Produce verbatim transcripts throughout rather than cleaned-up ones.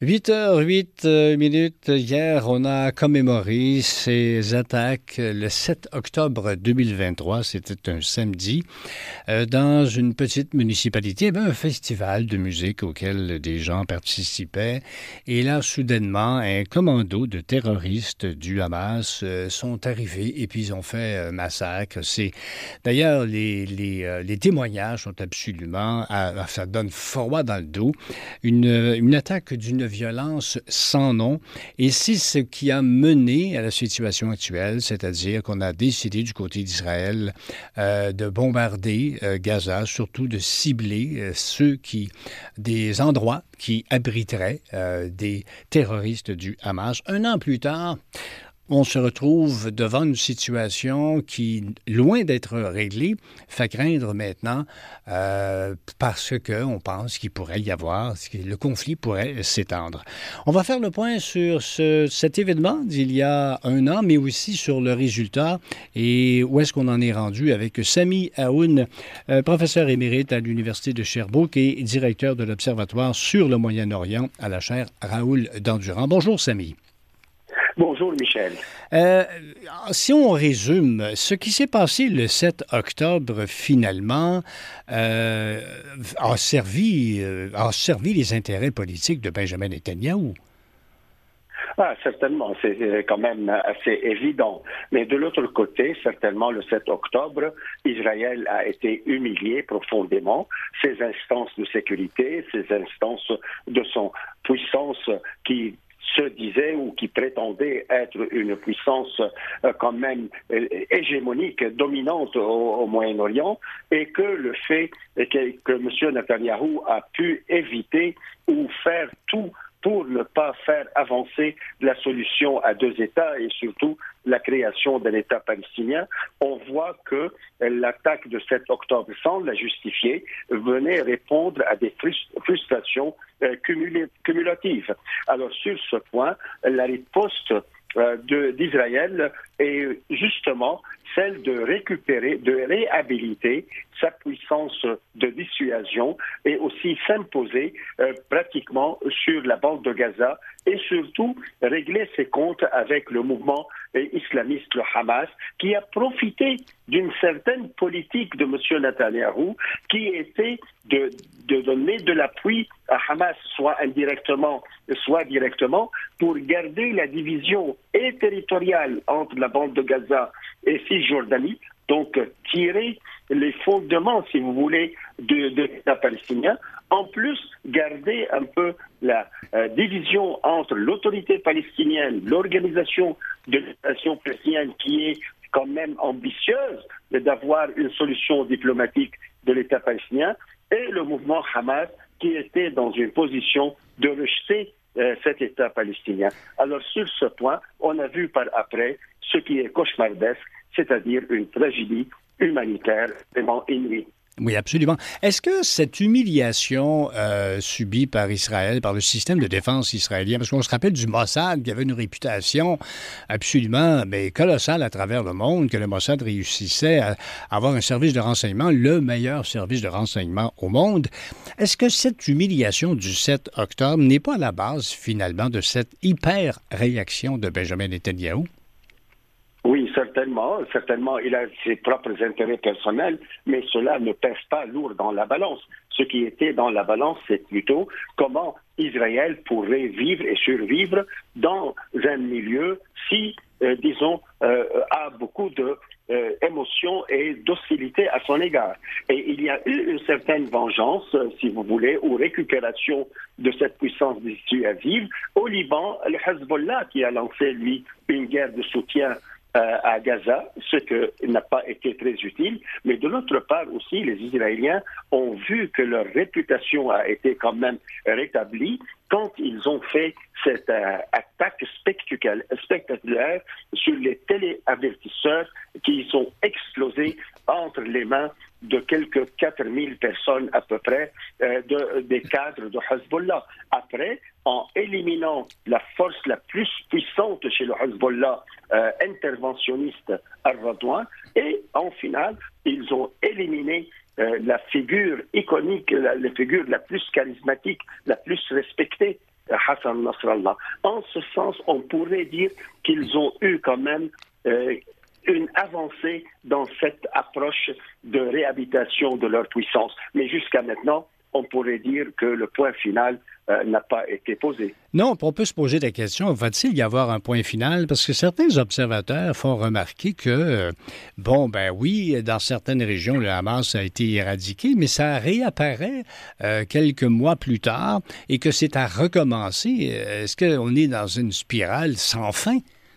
huit heures huit minutes. Hier, on a commémoré ces attaques le sept octobre deux mille vingt-trois. C'était un samedi. Euh, dans une petite municipalité, il y avait un festival de musique auquel des gens participaient. Et là, soudainement, un commando de terroristes du Hamas euh, sont arrivés et puis ils ont fait un massacre. C'est, d'ailleurs, les, les, euh, les témoignages sont absolument... À, ça donne froid dans le dos. Une, une attaque d'une violence sans nom. Et c'est ce qui a mené à la situation actuelle, c'est-à-dire qu'on a décidé du côté d'Israël euh, de bombarder euh, Gaza, surtout de cibler euh, ceux qui, des endroits qui abriteraient euh, des terroristes du Hamas. Un an plus tard, on se retrouve devant une situation qui, loin d'être réglée, fait craindre maintenant euh, parce qu'on pense qu'il pourrait y avoir, le conflit pourrait s'étendre. On va faire le point sur ce, cet événement d'il y a un an, mais aussi sur le résultat et où est-ce qu'on en est rendu avec Sami Aoun, euh, professeur émérite à l'Université de Sherbrooke et directeur de l'Observatoire sur le Moyen-Orient à la chaire Raoul Dandurand. Bonjour Sami. Bonjour Michel. Euh, si on résume, ce qui s'est passé le sept octobre, finalement, euh, a servi, euh, a servi les intérêts politiques de Benjamin Netanyahou. Ah, certainement, c'est quand même assez évident. Mais de l'autre côté, certainement, le sept octobre, Israël a été humilié profondément. Ses instances de sécurité, ses instances de son puissance qui se disait ou qui prétendait être une puissance euh, quand même euh, hégémonique, dominante au, au Moyen-Orient, et que le fait que, que M. Netanyahou a pu éviter ou faire tout pour ne pas faire avancer la solution à deux États et surtout la création d'un État palestinien, on voit que l'attaque de sept octobre, sans la justifier, venait répondre à des frustrations euh, cumulées, cumulatives. Alors sur ce point, la riposte euh, de, d'Israël est justement celle de récupérer, de réhabiliter sa puissance de dissuasion et aussi s'imposer euh, pratiquement sur la bande de Gaza et surtout régler ses comptes avec le mouvement euh, islamiste, le Hamas, qui a profité d'une certaine politique de M. Netanyahou qui était de, de donner de l'appui à Hamas, soit indirectement, soit directement, pour garder la division et territoriale entre la bande de Gaza et Cisjordanie, donc tirer les fondements, si vous voulez, de, de l'État palestinien, en plus garder un peu la euh, division entre l'autorité palestinienne, l'organisation de la nation palestinienne qui est quand même ambitieuse d'avoir une solution diplomatique de l'État palestinien, et le mouvement Hamas qui était dans une position de rejeter euh, cet État palestinien. Alors sur ce point, on a vu par après ce qui est cauchemardesque, c'est-à-dire une tragédie humanitaire vraiment inouïe. Oui, absolument. Est-ce que cette humiliation euh, subie par Israël, par le système de défense israélien, parce qu'on se rappelle du Mossad qui avait une réputation absolument mais colossale à travers le monde, que le Mossad réussissait à avoir un service de renseignement, le meilleur service de renseignement au monde, est-ce que cette humiliation du sept octobre n'est pas à la base, finalement, de cette hyper-réaction de Benjamin Netanyahou? Oui, certainement. Certainement, il a ses propres intérêts personnels, mais cela ne pèse pas lourd dans la balance. Ce qui était dans la balance, c'est plutôt comment Israël pourrait vivre et survivre dans un milieu si, euh, disons, euh, a beaucoup de euh, émotions et d'hostilité à son égard. Et il y a eu une certaine vengeance, euh, si vous voulez, ou récupération de cette puissance dissuasive au Liban, le Hezbollah qui a lancé, lui, une guerre de soutien Euh, à Gaza, ce qui n'a pas été très utile. Mais de l'autre part aussi, les Israéliens ont vu que leur réputation a été quand même rétablie quand ils ont fait cette euh, attaque spectaculaire sur les téléavertisseurs qui sont explosés entre les mains de quelques quatre mille personnes à peu près euh, de, des cadres de Hezbollah. Après, en éliminant la force la plus puissante chez le Hezbollah, euh, interventionniste Al-Radouan, et en finale, ils ont éliminé euh, la figure iconique, la, la figure la plus charismatique, la plus respectée Hassan Nasrallah. En ce sens, on pourrait dire qu'ils ont eu quand même euh, une avancée dans cette approche de réhabilitation de leur puissance. Mais jusqu'à maintenant, on pourrait dire que le point final euh, n'a pas été posé. Non, on peut se poser la question, va-t-il y avoir un point final? Parce que certains observateurs font remarquer que, euh, bon, ben oui, dans certaines régions, le Hamas a été éradiqué, mais ça réapparaît euh, quelques mois plus tard et que c'est à recommencer. Est-ce qu'on est dans une spirale sans fin?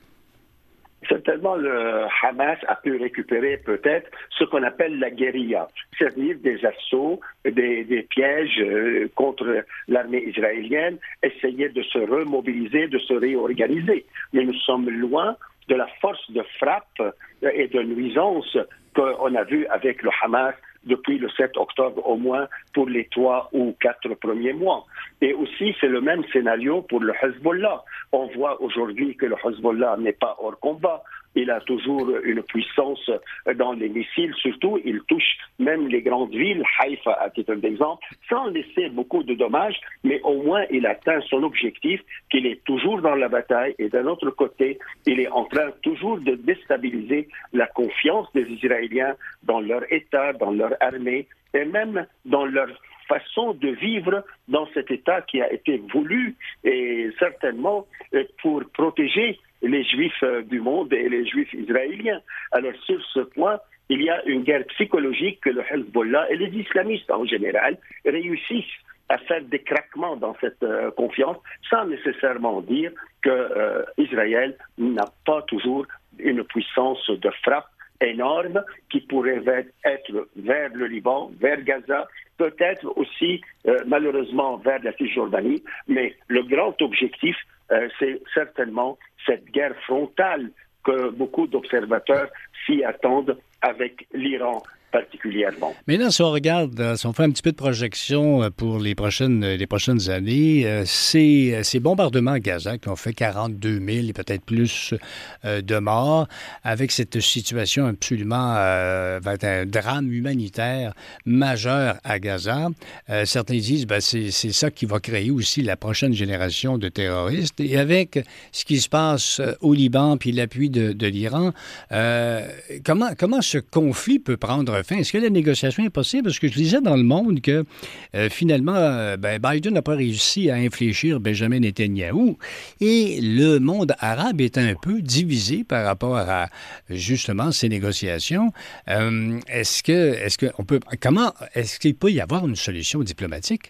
Certainement, le Hamas a pu récupérer peut-être ce qu'on appelle la guérilla, c'est-à-dire des assauts, des, des pièges euh, contre l'armée israélienne, essayer de se remobiliser, de se réorganiser. Mais nous sommes loin de la force de frappe et de nuisance qu'on a vue avec le Hamas depuis le sept octobre au moins pour les trois ou quatre premiers mois. Et aussi, c'est le même scénario pour le Hezbollah. On voit aujourd'hui que le Hezbollah n'est pas hors combat. Il a toujours une puissance dans les missiles, surtout il touche même les grandes villes, Haïfa à titre d'exemple, sans laisser beaucoup de dommages, mais au moins il atteint son objectif, qu'il est toujours dans la bataille, et d'un autre côté, il est en train toujours de déstabiliser la confiance des Israéliens dans leur État, dans leur armée, et même dans leur façon de vivre dans cet État qui a été voulu, et certainement pour protéger les Juifs du monde et les Juifs israéliens. Alors sur ce point, il y a une guerre psychologique que le Hezbollah et les islamistes en général réussissent à faire des craquements dans cette euh, confiance, sans nécessairement dire que euh, Israël n'a pas toujours une puissance de frappe énorme qui pourrait être vers le Liban, vers Gaza, peut-être aussi euh, malheureusement vers la Cisjordanie, mais le grand objectif, euh, c'est certainement cette guerre frontale que beaucoup d'observateurs s'y attendent avec l'Iran particulièrement. Mais là, si on regarde, si on fait un petit peu de projection pour les prochaines, les prochaines années, ces, ces bombardements à Gaza qui ont fait quarante-deux mille et peut-être plus euh, de morts, avec cette situation absolument, euh, va être un drame humanitaire majeur à Gaza, euh, certains disent ben c'est, c'est ça qui va créer aussi la prochaine génération de terroristes. Et avec ce qui se passe au Liban puis l'appui de, de l'Iran, euh, comment, comment ce conflit peut prendre fin? Est-ce que la négociation est possible? Parce que je lisais dans Le Monde que euh, finalement, euh, ben, Biden n'a pas réussi à infléchir Benjamin Netanyahou et le monde arabe est un peu divisé par rapport à justement ces négociations. Euh, est-ce que, est-ce que on peut, comment, est-ce qu'il peut y avoir une solution diplomatique?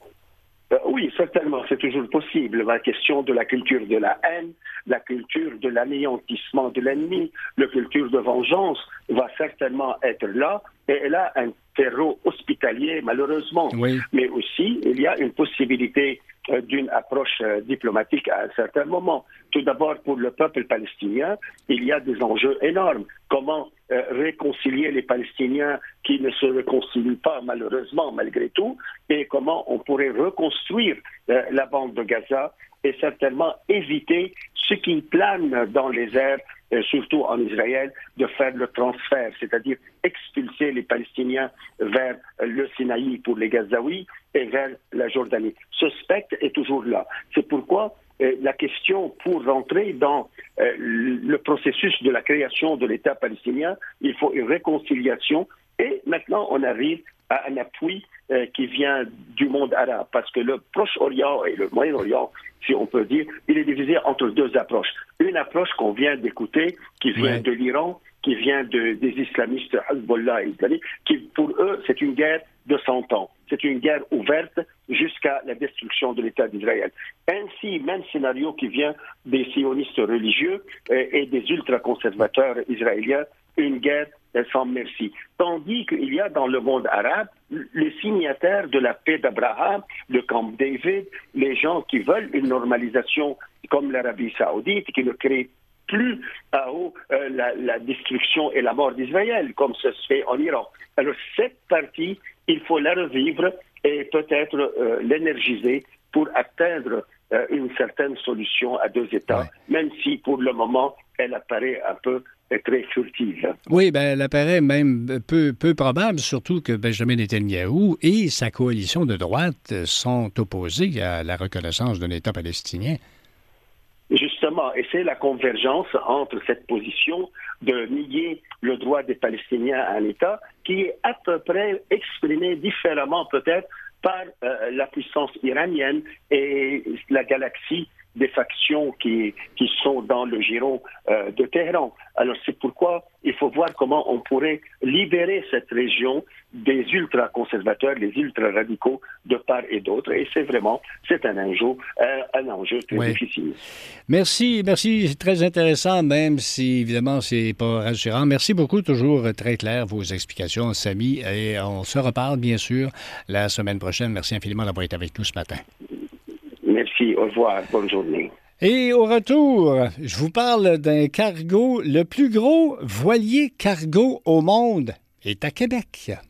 Euh, oui, certainement, c'est toujours possible. La question de la culture de la haine, la culture de l'anéantissement de l'ennemi, la culture de vengeance va certainement être là. Et elle a un terreau hospitalier, malheureusement. Oui. Mais aussi, il y a une possibilité euh, d'une approche euh, diplomatique à un certain moment. Tout d'abord, pour le peuple palestinien, il y a des enjeux énormes. Comment euh, réconcilier les Palestiniens qui ne se réconcilient pas, malheureusement, malgré tout, et comment on pourrait reconstruire euh, la bande de Gaza et certainement éviter ce qui plane dans les airs, euh, surtout en Israël, de faire le transfert, c'est-à-dire expulser les Palestiniens vers le Sinaï pour les Gazaouis et vers la Jordanie. Ce spectre est toujours là. C'est pourquoi euh, la question pour rentrer dans euh, le processus de la création de l'État palestinien, il faut une réconciliation et maintenant on arrive à un appui euh, qui vient du monde arabe parce que le Proche-Orient et le Moyen-Orient, si on peut dire, il est divisé entre deux approches. Une approche qu'on vient d'écouter, qui vient ouais. de l'Iran, qui vient de, des islamistes Hezbollah et islamiques, qui pour eux, c'est une guerre de cent ans. C'est une guerre ouverte jusqu'à la destruction de l'État d'Israël. Ainsi, même scénario qui vient des sionistes religieux euh, et des ultra-conservateurs israéliens, une guerre sans merci. Tandis qu'il y a dans le monde arabe les signataires de la paix d'Abraham, le Camp David, les gens qui veulent une normalisation comme l'Arabie saoudite, qui ne crée plus à haut euh, la, la destruction et la mort d'Israël, comme ça se fait en Iran. Alors cette partie, il faut la revivre et peut-être euh, l'énergiser pour atteindre euh, une certaine solution à deux États, ouais. même si pour le moment, elle apparaît un peu très furtive. Oui, ben, elle apparaît même peu, peu probable, surtout que Benjamin Netanyahou et sa coalition de droite sont opposés à la reconnaissance d'un État palestinien. Justement, et c'est la convergence entre cette position de nier le droit des Palestiniens à un État qui est à peu près exprimée différemment peut-être par euh, la puissance iranienne et la galaxie des factions qui, qui sont dans le giron euh, de Téhéran. Alors c'est pourquoi il faut voir comment on pourrait libérer cette région des ultra-conservateurs, les ultra-radicaux de part et d'autre. Et c'est vraiment, c'est un enjeu, euh, un enjeu très oui. difficile. Merci, merci. C'est très intéressant, même si évidemment c'est pas rassurant. Merci beaucoup, toujours très clair vos explications, Samy. Et on se reparle bien sûr la semaine prochaine. Merci infiniment d'avoir été avec nous ce matin. Merci, au revoir, bonne journée. Et au retour, je vous parle d'un cargo, le plus gros voilier cargo au monde est à Québec.